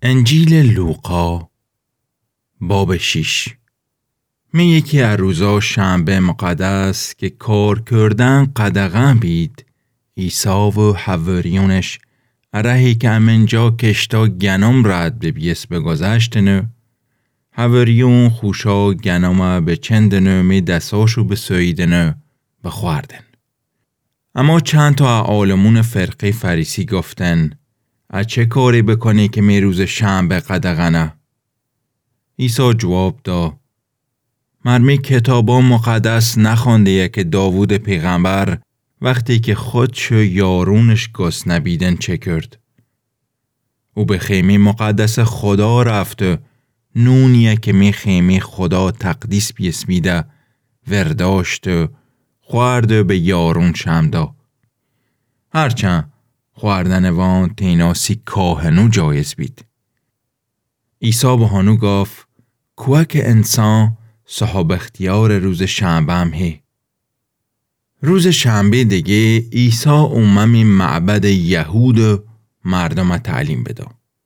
انجیل لوقا باب 6. می یکی از روزا شنبه مقدس که کار کردن قدغن بید، عیسی و حواریونش ارهی که امنجا کشتا گنم رد به بیس بگذشتنه، حواریون خوشا گنم به چندنه می دستاشو بسویدنه بخوردن. اما چند تا عالمون فرقه فریسی گفتن چه کاری بکنی که می روز شنبه قدغنه؟ عیسی جواب داد مرمی کتابا مقدس نخونده که داوود پیغمبر وقتی که خودش یارونش گسنبیدن چه کرد؟ او به خیمه مقدس خدا رفته، نونیه که می خیمه خدا تقدیس بیسمیده ورداشته خورده به یارون شمدا. هرچند خوردن وان تیناسی کاهنو جایز بید. عیسی به هانو گفت کوه که انسان صاحب اختیار روز شنبه هم هی. روز شنبه دیگه عیسی اومم معبد یهود مردم تعلیم بده.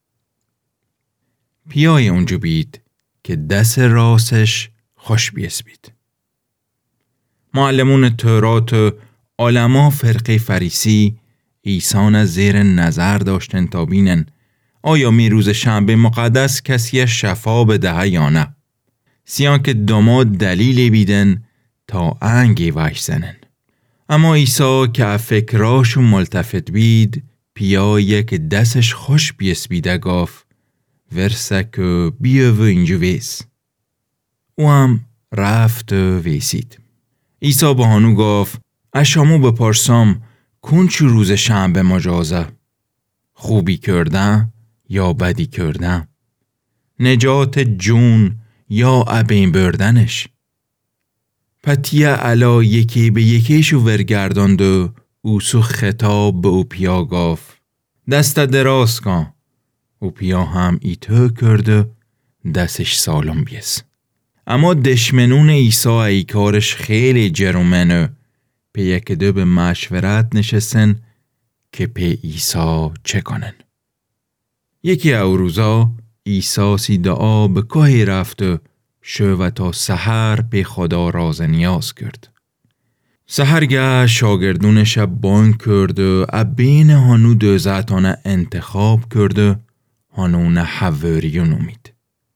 پیای اونجا بید که دست راستش خوش بیسبید. معلمون تورات علما فرقه فریسی عیسی زیر نظر داشتن تا بینن آیا می روز شنبه مقدس کسی شفا بده یا نه، سیان که داماد دلیلی بیدن تا انگی وش زنن. اما عیسی که فکراشو ملتفت بید پیایی که دستش خوش بیسبیده گفت ورسک بیو اینجو ویس. او هم رفت ویسید. عیسی به هانو گفت اشامو بپرسم کنچو روز شنبه مجازه؟ خوبی کردن یا بدی کردن؟ نجات جون یا ابین بردنش؟ پتیه علا یکی به یکیشو ورگرداند و اوسو خطاب به او پیا گفت دست دراز کن. او پیا هم ایتو کرده دستش سالم بیس. اما دشمنون عیسی ای کارش خیلی جرومنه پی یک دو به مشورت نشستن که پی عیسی چه کنن. یکی او روزا عیسی سی دعا به کوهی رفت و شو تا سحر پی خدا راز نیاز کرد. سحرگه شاگردونش بانگ کرد و بین هانو دوزتانه انتخاب کرد و هانون حواریون نمید.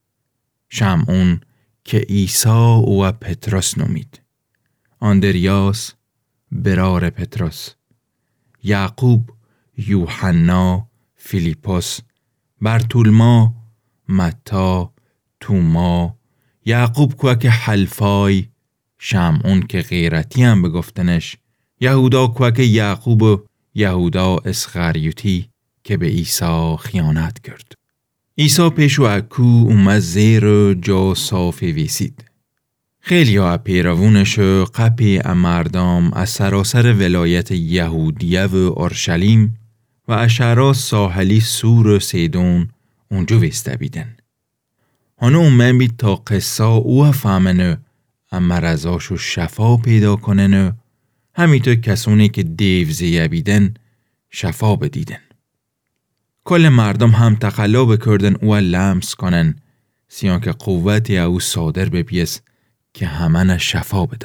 شمعون که عیسی و پتروس نمید. اندریاس برار پتروس، یعقوب، یوحنا، فیلیپوس، برتولما، متا، توما، یعقوب که حلفای، شمعون که غیرتی هم بگفتنش، یهودا که یعقوب و یهودا اسخریوتی که به عیسی خیانت کرد. عیسی پیشو اکو اومد زیر جا صافی ویسید. خیلی ها پیروونش قپی مردم از سراسر ولایت یهودیه و اورشلیم و اشعرا ساحلی سور و سیدون اونجا ویسته بیدن. هانو اومن بید تا قصه او فهمنه مرزاشو شفا پیدا کنن، همیتو کسونی که دیوزیه بیدن شفا بدیدن. کل مردم هم تقلا بکردن او لمس کنن سیان که قوتی او صادر بپیس که همه شفا بده.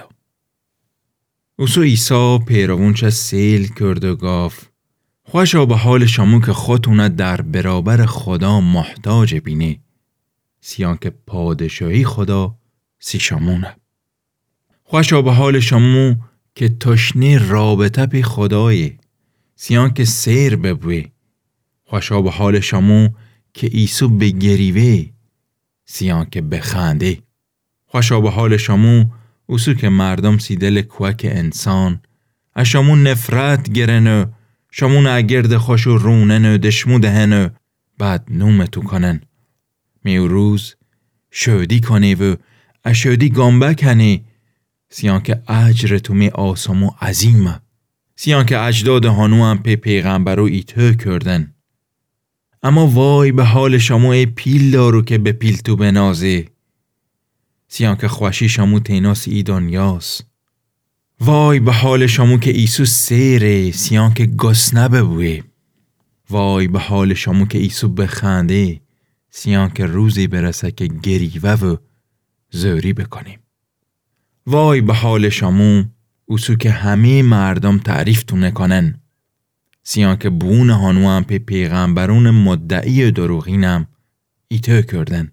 اوسو عیسی پیروونش سیل کرد و گفت خوشا به حال شما که خودتونه در برابر خدا محتاج بینی، سیان که پادشاهی خدا سی شمونه. خوشا به حال شما که تشنی رابطه پی خدایی، سیان که سیر ببوی. خوشا به حال شما که عیسی بگریوه، سیان که بخنده. خوشا به حال شما اوسو که مردم سی دل کوک انسان اشامون نفرت گرنه، شمون اگرد خوشو رونن دشمو دهنه بعد نومتو کنن. میو روز شودی کنی و اشودی گامبه کنی، سیان که اجر تو می آسامو عظیمه، سیان که اجداد هانو هم پی پیغمبرو ایتو کردن. اما وای به حال شما ای پیل دارو که به پیل تو بنازی، سیان که خوشی شما تیناس ای دنیاس. وای به حال شما که عیسی سیره، سیان که گسنه ببوی. وای به حال شما که عیسی بخنده، سیان که روزی برسه که گریوه و زوری بکنیم. وای به حال شامو اوسو که همه مردم تعریف تو نکنن. سیان که بون هانو هم پی پیغمبرون مدعی دروغینم ایتو کردن.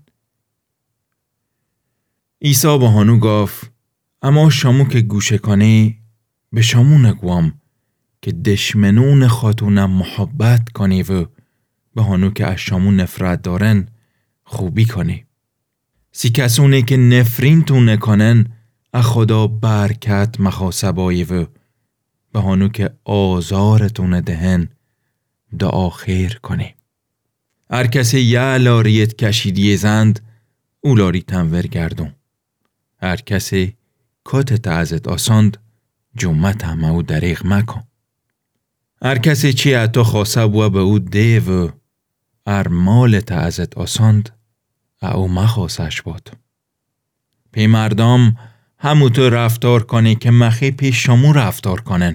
عیسی به هانو گفت اما شامو که گوشه کنی به شامو نگوام که دشمنون خاتونم محبت کنی و به هانو که از شامو نفرت دارن خوبی کنی. سی کسونه که نفرین تو نکنن از خدا برکت مخاسبایی و به هانو که آزارتون دهن دعا خیر کنی. هر کسی یه لاریت کشیدی زند او لاری تنور گردون. هر کسی کت تعزت آساند جمعت همه او دریغ مکن. هر کسی چی اتو خواسته بوا به او ده و هر مال تعزت آساند او مخواستش بود. پی مردم همونطور رفتار کنی که مخی پیش شامو رفتار کنن.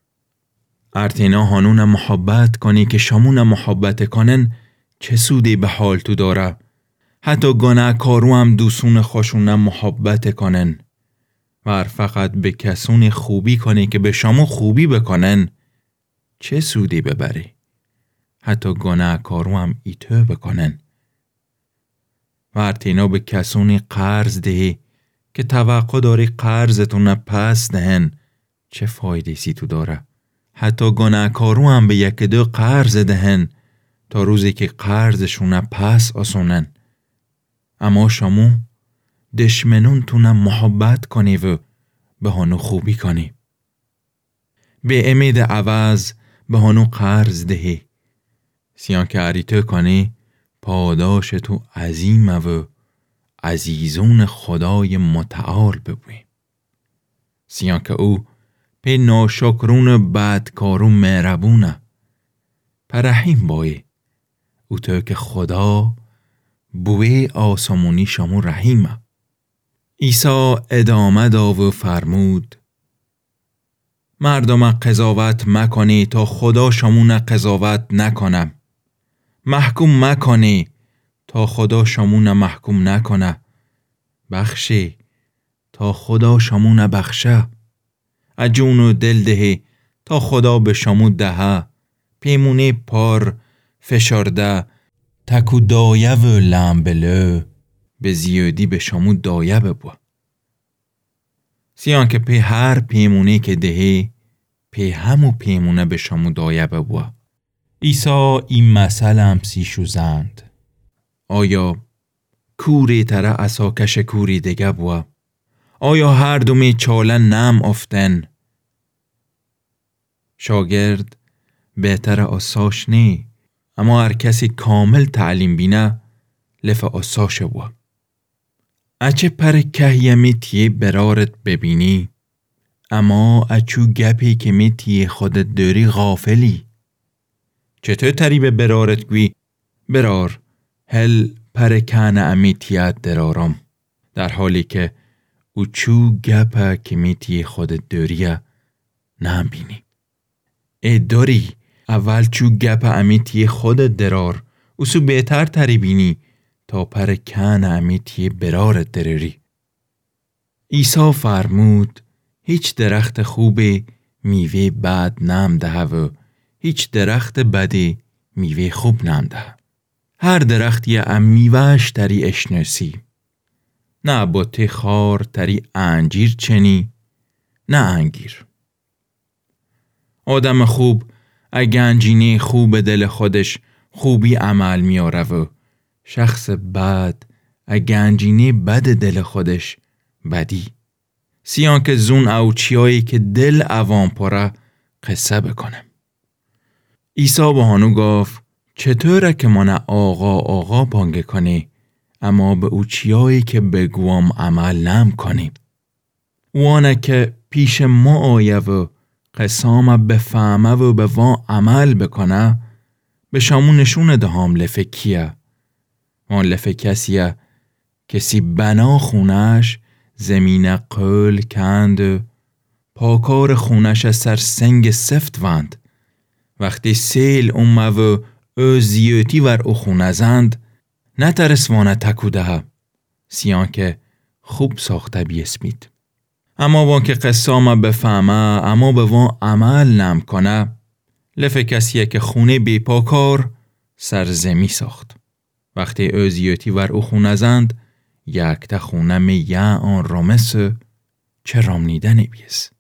ارتینا هانون محبت کنی که شامون محبت کنن چه سودی به حال تو داره. حتی گناه کارو هم دوستون خوشون محبت کنن. و فقط به کسون خوبی کنی که به شامو خوبی بکنن چه سودی ببری. حتی گناه کارو هم ایتو بکنن. و ارتینا به کسونی قرض دهی که توقع داری قرضتون پس دهن چه فایده سی تو داره. حتی گناهکارو هم به یک دو قرض دهن تا روزی که قرضشون پس آسونن. اما شامو دشمنون تونه محبت کنی و به هانو خوبی کنی. به امید عوض به هانو قرض دهی. سیان که عریتو کنی پاداش تو عظیمه و عزیزون خدای متعال ببوی. سیان که او پی ناشکرون بدکارون مهربونه. پرحیم بایی. او تو که خدا بوی آسمونی شامو رحیمه. عیسی ادامه دا و فرمود مردم قضاوت مکنی تا خدا شامون قضاوت نکنم. محکوم مکنی تا خدا شامون محکوم نکنه. بخشی تا خدا شامون بخشه. اجون و دل دهی تا خدا به شامو دهه. پیمونه پار فشارده تکو دایه و لمبلو به زیادی به شامو دایه ببو. سیان که پی هر پیمونه که دهی پی همو پیمونه به شامو دایه ببو. عیسی این مسئله هم سیشو زند. آیا کوری تره اساکش کوری دیگه بوا؟ آیا هر دومی چاله نم افتن؟ شاگرد بهتر آساش نی. اما هر کسی کامل تعلیم بینه لف آساش بوا. اچه پر که میتیه برارت ببینی اما اچو گپی که میتیه خودت داری غافلی. چطور تری به برارت گوی برار هل پر کنه امیتیت درارم در حالی که او چو گپه که میتیه خودت داریه نم بینی. ای داری اول چو گپه امیتیه خودت درار او سو بهتر تری بینی تا پر کنه امیتیه برارت دراری. عیسی فرمود هیچ درخت خوبه میوه بد نم دهه و هیچ درخت بدی میوه خوب نم دهه. هر درختی میوهش تری اشناسی. نه بوته خار تری انجیر چنی نه انگیر. آدم خوب گنجینه خوب دل خودش خوبی عمل میاره و شخص بد گنجینه بد دل خودش بدی. سیان که زون او چیایی که دل عوام پره قصه بکنم. عیسی به هانو گفت چطوره که من آقا بانگه کنی اما به او چیایی که بگوام عمل نم کنی. وانه که پیش ما آیه و قسام بفهمه و به وان عمل بکنه به شامو نشون دهام لفه کیه. وان لفه کسیه کسی بنا خونش زمین قل کند پاکار خونش سر سنگ سفت وند. وقتی سیل اومه و او زیوتی ور او خونه زند نترسوانه تکو دهه سیان که خوب ساخته بیسمید. اما وان که قصامه بفهمه اما به وان عمل نم کنه لفه کسیه که خونه بیپاکار سرزمی ساخت. وقتی اوزیوتی ور او خونه زند یک تا خونه می آن رامس چه رامنیده نبیز.